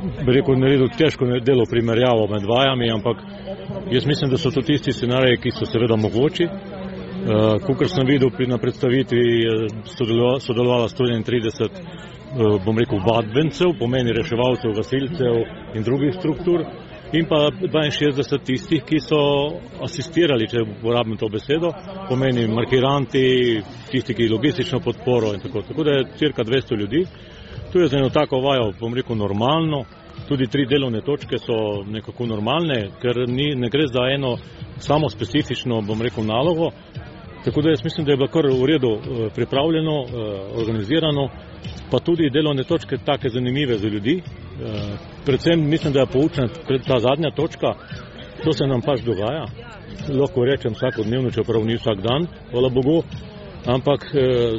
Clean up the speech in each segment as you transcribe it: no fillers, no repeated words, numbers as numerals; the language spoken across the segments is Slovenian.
bi rekel, naredil težko delo primerjavo med vajami, ampak jaz mislim, da so to tisti scenariji, ki so seveda mogoči. Kakor sem videl na predstavitvi, sodelovala 131, bom rekel, vadbencev, pomeni reševalcev, gasilcev in drugih struktur, in pa 62 tistih, ki so asistirali, če uporabim to besedo, pomeni markiranti, tisti, ki logistično podporo in tako. Tako da je cirka 200 ljudi. To je za eno tako vajo, bom rekel, normalno. Tudi 3 delovne točke so nekako normalne, ker ne gre za eno samo specifično, bom rekel, nalogo. Tako da jaz mislim, da je bilo kar v redu pripravljeno, organizirano, pa tudi delovne točke take zanimive za ljudi. Predvsem mislim, da je poučena ta zadnja točka, to se nam pač dogaja. Lahko rečem vsakodnevno, čeprav ni vsak dan, hvala Bogu. Ampak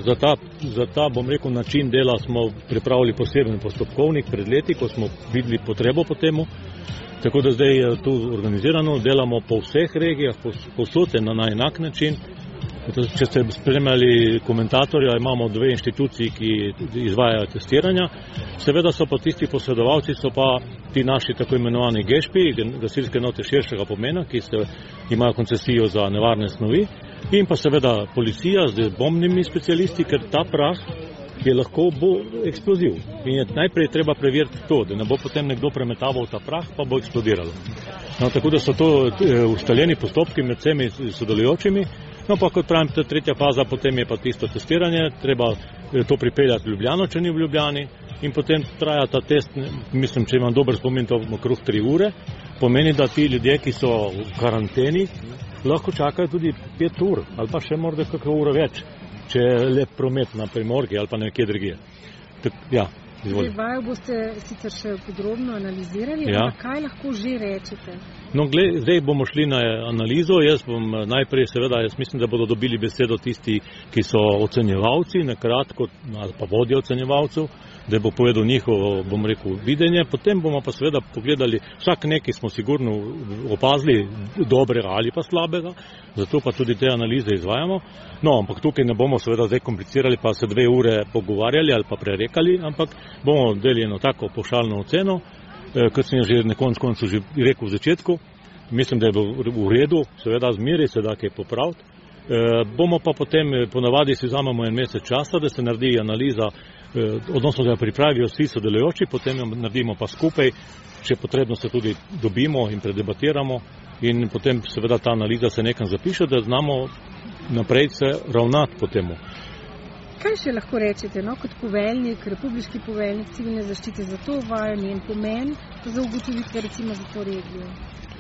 za ta, bom rekel, način dela smo pripravili poseben postopkovnik pred leti, ko smo videli potrebo po temu. Tako da zdaj je tu organizirano, delamo po vseh regijah, povsod na enak način. Če ste spremljali komentatorja, imamo 2 inštituciji, ki izvajajo testiranja. Seveda so pa tisti posredovalci, so pa ti naši tako imenovani GEŠPI, gasilske enote širšega pomena, ki imajo koncesijo za nevarne snovi. In pa seveda policija z bombnimi specialisti, ker ta prah je lahko eksploziv. In je najprej treba preveriti to, da ne bo potem nekdo premetaval ta prah, pa bo eksplodiral. No, tako da so to ustaljeni postopki med vsemi sodelujočimi. No, pa kot pravim, ta tretja faza, potem je pa tisto testiranje, treba to pripeljati v Ljubljano, če ni v Ljubljani, in potem traja ta test, mislim, če imam dober spomin, to okrog 3 ure, pomeni, da ti ljudje, ki so v karanteni, lahko čakajo tudi 5 ur, ali pa še morda kakšno uro več, če je lep promet na Primorki ali pa nekje drugje. Ja. Vajo boste sicer še podrobno analizirali, ja. Ampak kaj lahko že rečete? No, zdaj bomo šli na analizo. Jaz bom najprej, seveda, jaz mislim, da bodo dobili besedo tisti, ki so ocenjevalci, nakratko, ali pa vodje ocenjevalcev, da bo povedal njihovo, bom rekel, videnje. Potem bomo pa seveda pogledali, vsak nekaj smo sigurno opazili, dobrega ali pa slabega, zato pa tudi te analize izvajamo. No, ampak tukaj ne bomo seveda zdaj komplicirali, pa se 2 ure pogovarjali ali pa prerekali, ampak bomo dali eno tako pošalno oceno, kot sem že na koncu že rekel v začetku. Mislim, da je v redu, seveda zmeri se da kaj popraviti. Bomo pa potem, ponavadi si vzamemo 1 mesec časa, da se naredi analiza, odnosno da jo pripravijo vsi sodelujoči, potem jo naredimo pa skupaj, če potrebno se tudi dobimo in predebatiramo in potem seveda ta analiza se nekam zapiše, da znamo naprej se ravnati po temu. Kaj še lahko rečete, kot poveljnik, republiški poveljnik civilne zaščite, za to vajo, njen pomen za ugotovitve recimo za to regijo?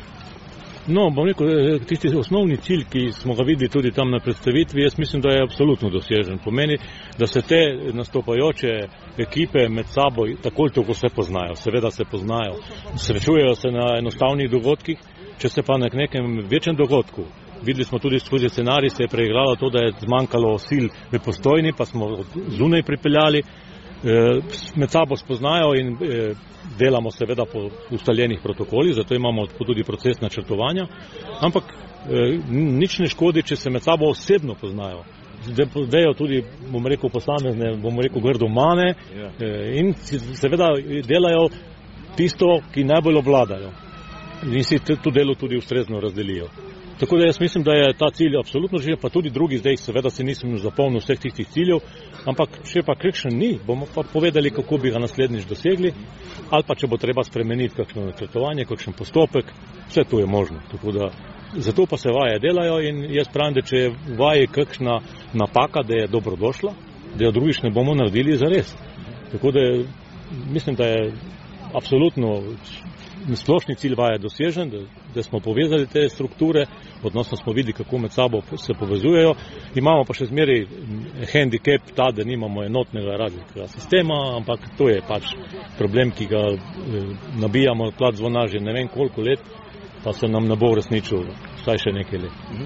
No, bom rekel, tisti osnovni cilj, ki smo ga videli tudi tam na predstavitvi, jaz mislim, da je absolutno dosežen. Pomeni, da se te nastopajoče ekipe med sabo tako ali tako se poznajo, seveda se poznajo. Srečujejo se na enostavnih dogodkih, če se pa na nekem večjem dogodku. Videli smo tudi skozi scenarij, se je preigralo to, da je zmanjkalo sil v Postojni, pa smo zunaj pripeljali. Med sabo spoznajo in delamo seveda po ustaljenih protokolih, zato imamo tudi proces načrtovanja, ampak nič ne škodi, če se med sabo osebno poznajo. Vejo tudi, bom rekel, posamezne, bom rekel, grdomane in seveda delajo tisto, ki najbolj obvladajo in si to delo tudi ustrezno razdelijo. Tako da jaz mislim, da je ta cilj absolutno že, pa tudi drugi, zdaj seveda se nisem zapomnil vseh tistih ciljev, ampak če pa kakšen ni, bomo pa povedali, kako bi ga naslednjič dosegli, ali pa če bo treba spremeniti kakšno načrtovanje, kakšen postopek, vse to je možno. Tako da, zato pa se vaje delajo in jaz pravim, da če je vaje kakšna napaka, da je dobrodošla, da jo drugič ne bomo naredili zares. Tako da mislim, da je absolutno splošni cilj vaje dosežen, da smo povezali te strukture, odnosno smo videli, kako med sabo se povezujejo. Imamo pa še zmeraj handicap ta, da nimamo enotnega radijskega sistema, ampak to je pač problem, ki ga nabijamo plat zvona že ne vem koliko let, pa se nam ne bo resničil vsaj še nekaj let.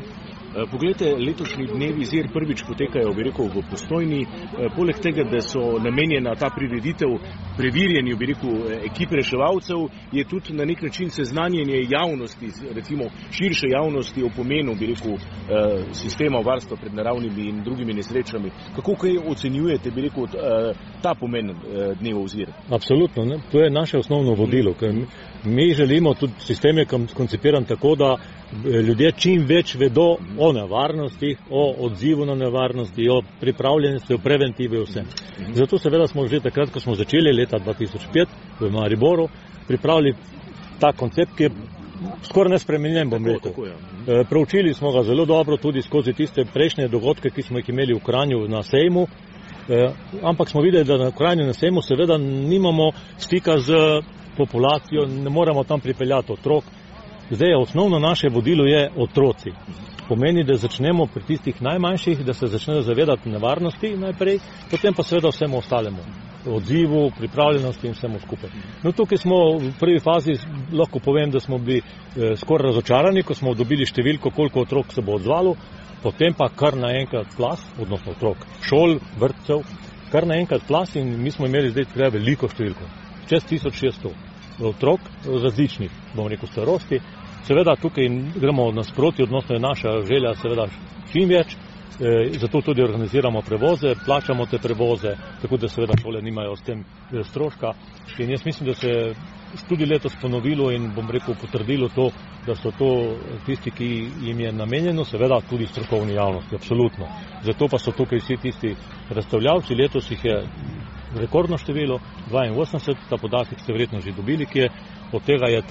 Poglejte, letošnji dnevi ZIR prvič potekajo, bi rekel, v Postojni. Poleg tega, da so namenjena ta prireditev preverjanju, bi rekel, ekipe reševalcev, je tudi na nek način seznanjenje javnosti, recimo širše javnosti o pomenu, bi rekel, sistema varstva pred naravnimi in drugimi nesrečami. Kako kaj ocenjujete, bi rekel, ta pomen dnevov ZIR? Absolutno, ne? To je naše osnovno vodilo, ker mi želimo, tudi sistem je koncipiran tako, da ljudje čim več vedo o nevarnosti, o odzivu na nevarnosti, o pripravljenosti, o preventivi, o vsem. Zato seveda smo že takrat, ko smo začeli leta 2005 v Mariboru, pripravili ta koncept, ki je skoraj nespremenjen, bom rekel. Proučili smo ga zelo dobro tudi skozi tiste prejšnje dogodke, ki smo jih imeli v Kranju na sejmu, ampak smo videli, da na Kranju na sejmu seveda nimamo stika z populacijo, ne moremo tam pripeljati otrok. Zdaj, osnovno naše vodilo je otroci. Pomeni, da začnemo pri tistih najmanjših, da se začnejo zavedati nevarnosti najprej, potem pa seveda vsemu ostalemu. Odzivu, pripravljenosti in vsemu skupaj. No, tukaj smo v prvi fazi, lahko povem, da smo bili skoraj razočarani, ko smo dobili številko, koliko otrok se bo odzvalo, potem pa kar naenkrat plas, odnosno otrok šol, vrtcev, kar naenkrat plas in mi smo imeli zdaj veliko številko. Čez 1600 otrok različnih, bom rekel, starosti. Seveda tukaj gremo nasproti, odnosno je naša želja seveda čim več, zato tudi organiziramo prevoze, plačamo te prevoze, tako da seveda šole nimajo s tem stroška. In jaz mislim, da se je tudi letos ponovilo in bom rekel potrdilo to, da so to tisti, ki jim je namenjeno, seveda tudi strokovni javnosti, absolutno. Zato pa so tukaj vsi tisti razstavljavci, letos jih je rekordno število, 82, ta podatek ste verjetno že dobili, ki je, od tega je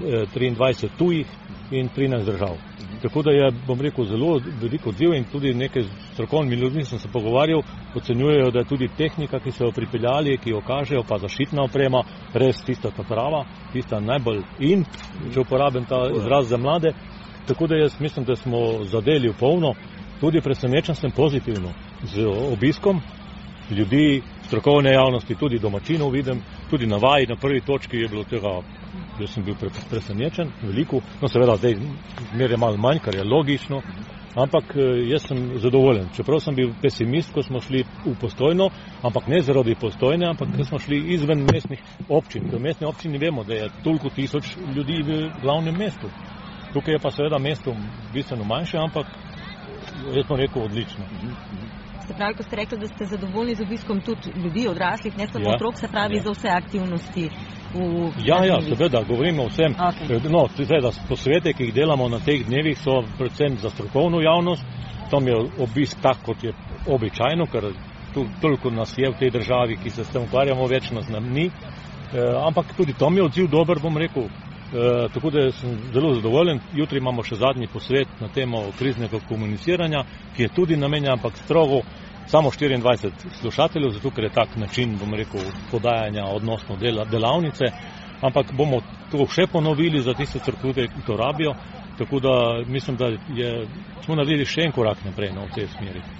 23 tujih in 13 držav. Tako da je, bom rekel, zelo veliko odziv in tudi nekaj strokovnimi ljudmi sem se pogovarjal, ocenjujejo, da je tudi tehnika, ki so jo pripeljali, ki jo kažejo, pa zaščitna oprema, res tista ta prava, tista najbolj in, če uporabim ta izraz za mlade. Tako da jaz mislim, da smo zadeli v polno, tudi presenečen sem pozitivno z obiskom ljudi, strokovne javnosti, tudi domačinov vidim, tudi na vaji, na prvi točki je bilo tega, jaz sem bil presenečen, veliko, no seveda zdaj zmer je malo manj, kar je logično, ampak jaz sem zadovoljen. Čeprav sem bil pesimist, ko smo šli v Postojno, ampak ne zaradi Postojne, ampak ker smo šli izven mestnih občin. V mestni občini vemo, da je toliko tisoč ljudi v glavnem mestu. Tukaj je pa seveda mesto bistveno manjše, ampak jaz bom rekel odlično. Se pravi, ko ste rekli, da ste zadovoljni z obiskom tudi ljudi, odraslih, ne samo otrok, se pravi za vse aktivnosti v Ja, seveda, govorimo o vsem. Okay. No, seveda, posvete, ki jih delamo na teh dnevih, so predvsem za strokovno javnost. Tam je obisk tak, kot je običajno, ker toliko nas je v tej državi, ki se s tem ukvarjamo, več nas ni. Ampak tudi tam je odziv dober, bom rekel. Tako da sem zelo zadovoljen. Jutri imamo še zadnji posvet na temo kriznega komuniciranja, ki je tudi namenjen, ampak strogo samo 24 slušateljev, zato ker je tak način, bom rekel, podajanja odnosno delavnice, ampak bomo to še ponovili za tiste crkve, ki to rabijo, tako da mislim, da smo naredili še en korak naprej v tej smeri.